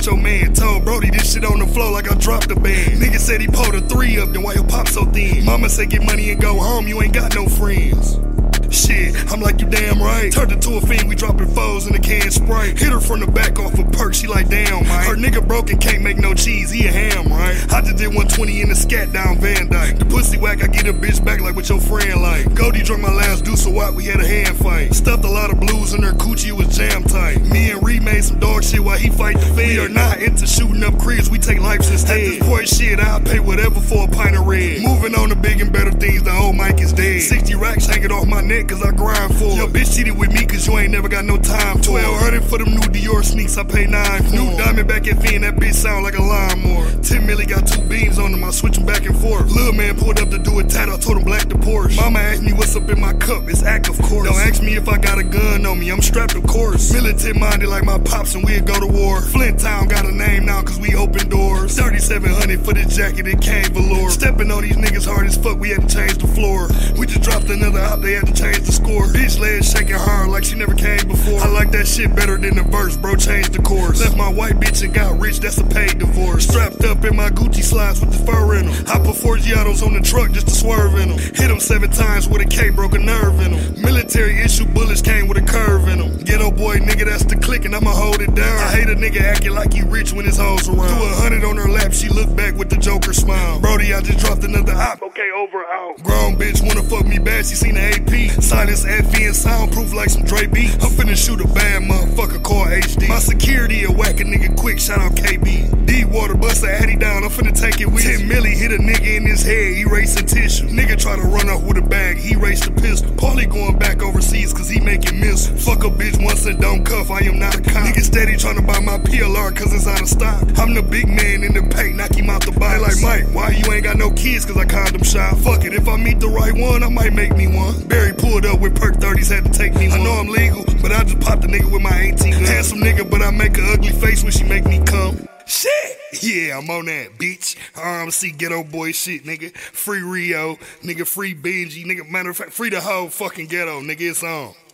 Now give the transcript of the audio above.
your man. Told Brody this shit on the floor like I dropped the band. Nigga said he pulled a 3 up, then why your pop so thin? Mama said get money and go home, you ain't got no friends. Shit, I'm like, you damn right. Turned into a fiend, we dropping foes in a can spray. Hit her from the back off a perk, she like, damn, man. Her nigga broken, can't make no cheese, he a ham, right? I just did 120 in the scat down Van Dyke. The pussy whack, I get a bitch back like what your friend like. Goldie drunk my last deuce so what, we had a hand fight. Stuffed a lot of blues in her coochie, it was jam tight. Me and Ree made some dog shit while he fight the fed. We are not into shooting up cribs, we take lives instead. At this point, shit, I'll pay whatever for a pint of red. Moving on to big and better things, the old Mike is dead. 60 racks hanging off my neck cause I grind for it. Your bitch cheated with me cause you ain't never got no time for it. 1200 for them new Dior sneaks, I pay 9 for. New diamond back at V and that bitch sound like a lawnmower. 10 milli got 2 beans on them, I switch them back and forth. Lil' man pulled up to do a tat, I told him black the Porsche. Mama asked me what's up in my cup, it's act of course. Don't ask me if I got a gun on me, I'm strapped of course. Militant minded like my pops and we'll go to war. Flint Town got a name now cause we open doors. 3700 for this jacket, it came velour. Stepping on these niggas hard as fuck, we had to change the floor. We just dropped another out, they had to change the score. Bitch legs shaking hard like she never came before. I like that shit better than the verse, bro, change the course. Left my white bitch and got rich, that's a paid divorce. Strapped up in my Gucci slides with the fur in them. I put 4 Giottos on the truck just to swerve in them. Hit them 7 times with a K, broke a nerve in them. Military issue bullets came with a curve in them. Ghetto boy nigga, that's the click and I'ma hold it down. I hate a nigga acting like he rich when his hoes around. Threw 100 on her lap, she looked back with the Joker smile. Brody, I just dropped another op, okay, over, out. Grown bitch wanna fuck me bad, she seen the AP. Silence FE and soundproof like some Dre beat. I'm finna shoot a bad motherfucker called HD. My security a whack a nigga quick, shout out KB. D-Water bust a Addy down, I'm finna take it with 10 milli, hit a nigga in his head, he racing tissue. Nigga try to run off with a bag, he raced a pistol. Paulie going back overseas cause he making missiles. Fuck a bitch once and don't cuff, I am not a cop. Nigga steady tryna buy my PLR cause it's out of stock. I'm the big man in the paint, knock him out the box. They like, Mike, why you ain't got no kids cause I condom shop? Fuck it, if I meet the right one, I might make me one. Barry pulled up with perk 30s, had to take me one. I know I'm legal, but I just popped the nigga with my 18 gun. Handsome nigga, but I make an ugly face when she make me come. Shit! Yeah, I'm on that, bitch. RMC ghetto boy shit, nigga. Free Rio, nigga, free Benji, nigga. Matter of fact, free the whole fucking ghetto, nigga. It's on.